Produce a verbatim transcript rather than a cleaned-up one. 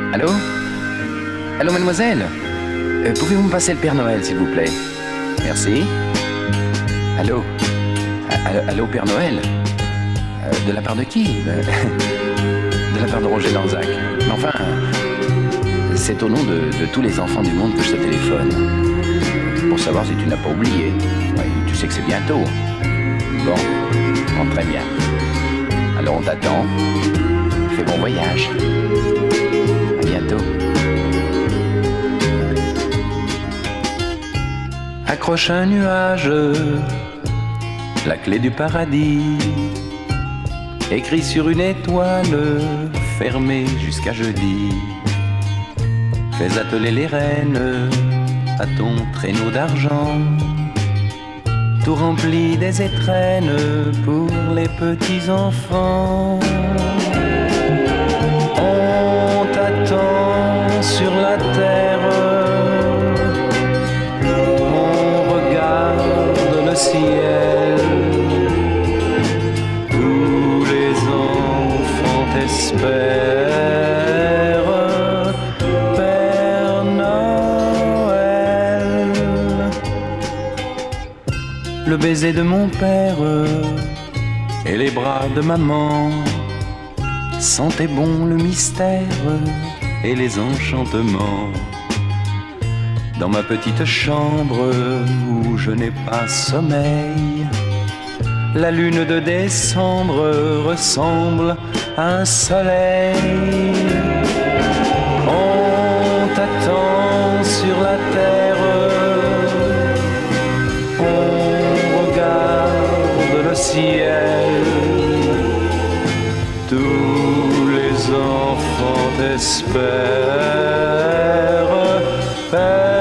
Allô? Allô, mademoiselle? euh, Pouvez-vous me passer le Père Noël, s'il vous plaît? Merci. Allô? Allô, allô Père Noël? euh, De la part de qui? De la part de Roger Lanzac. Mais enfin, c'est au nom de, de tous les enfants du monde que je te téléphone. Pour savoir si tu n'as pas oublié. Oui, tu sais que c'est bientôt. Bon, bon, très bien. Alors on t'attend. Fais bon voyage. À bientôt. Accroche un nuage, la clé du paradis, écrit sur une étoile, fermée jusqu'à jeudi. Fais atteler les rennes à ton traîneau d'argent, tout rempli des étrennes pour les petits enfants. On t'attend sur la terre, on regarde le ciel, tous les enfants t'espèrent. Le baiser de mon père et les bras de maman sentaient bon le mystère et les enchantements. Dans ma petite chambre où je n'ai pas sommeil, la lune de décembre ressemble à un soleil. On t'attend sur la terre, le ciel, tous les enfants t'espèrent.